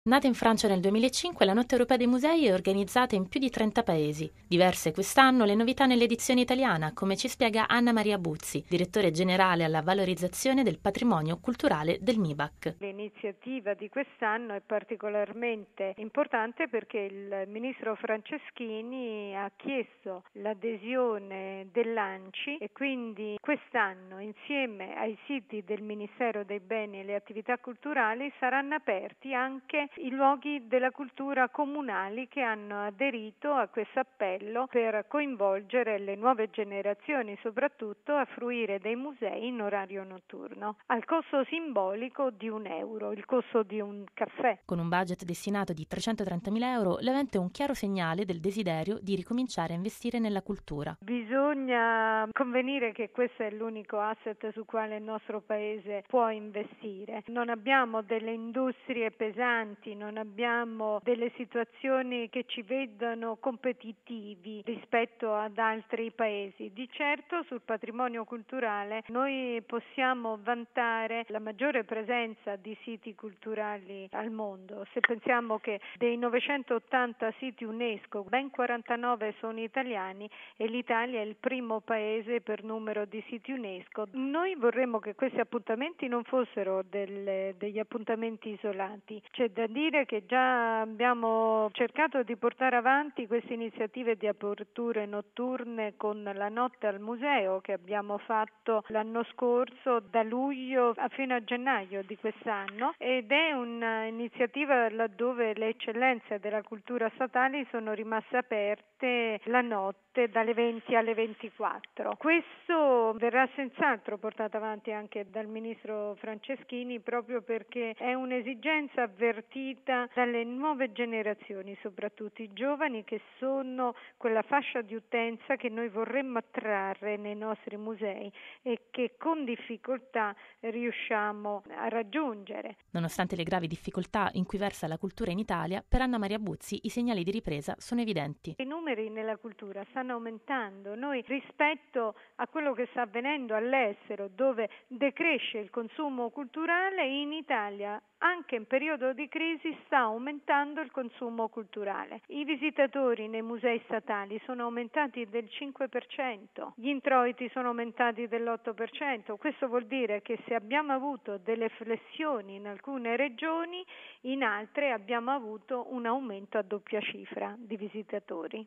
Nata in Francia nel 2005, la Notte Europea dei Musei è organizzata in più di 30 paesi. Diverse quest'anno le novità nell'edizione italiana, come ci spiega Anna Maria Buzzi, direttore generale alla valorizzazione del patrimonio culturale del MIBAC. L'iniziativa di quest'anno è particolarmente importante perché il ministro Franceschini ha chiesto l'adesione dell'ANCI e quindi quest'anno, insieme ai siti del Ministero dei Beni e le Attività Culturali, saranno aperti anche i luoghi della cultura comunali che hanno aderito a questo appello per coinvolgere le nuove generazioni, soprattutto a fruire dei musei in orario notturno, al costo simbolico di €1, il costo di un caffè. Con un budget destinato di €330.000, l'evento è un chiaro segnale del desiderio di ricominciare a investire nella cultura. Bisogna convenire che questo è l'unico asset su quale il nostro Paese può investire. Non abbiamo delle industrie pesanti, non abbiamo delle situazioni che ci vedono competitivi rispetto ad altri paesi. Di certo sul patrimonio culturale noi possiamo vantare la maggiore presenza di siti culturali al mondo. Se pensiamo che dei 980 siti UNESCO, ben 49 sono italiani e l'Italia è il primo paese per numero di siti UNESCO. Noi vorremmo che questi appuntamenti non fossero degli appuntamenti isolati. C'è da dire che già abbiamo cercato di portare avanti queste iniziative di aperture notturne con la notte al museo che abbiamo fatto l'anno scorso da luglio fino a gennaio di quest'anno, ed è un'iniziativa laddove le eccellenze della cultura statale sono rimaste aperte la notte dalle 20 alle 24. Questo verrà senz'altro portato avanti anche dal ministro Franceschini proprio perché è un'esigenza avvertita dalle nuove generazioni, soprattutto i giovani che sono quella fascia di utenza che noi vorremmo attrarre nei nostri musei e che con difficoltà riusciamo a raggiungere. Nonostante le gravi difficoltà in cui versa la cultura in Italia, per Anna Maria Buzzi i segnali di ripresa sono evidenti. I numeri nella cultura stanno aumentando. Noi rispetto a quello che sta avvenendo all'estero, dove decresce il consumo culturale, in Italia anche in periodo di crisi sta aumentando il consumo culturale. I visitatori nei musei statali sono aumentati del 5%, gli introiti sono aumentati dell'8%. Questo vuol dire che se abbiamo avuto delle flessioni in alcune regioni, in altre abbiamo avuto un aumento a doppia cifra di visitatori.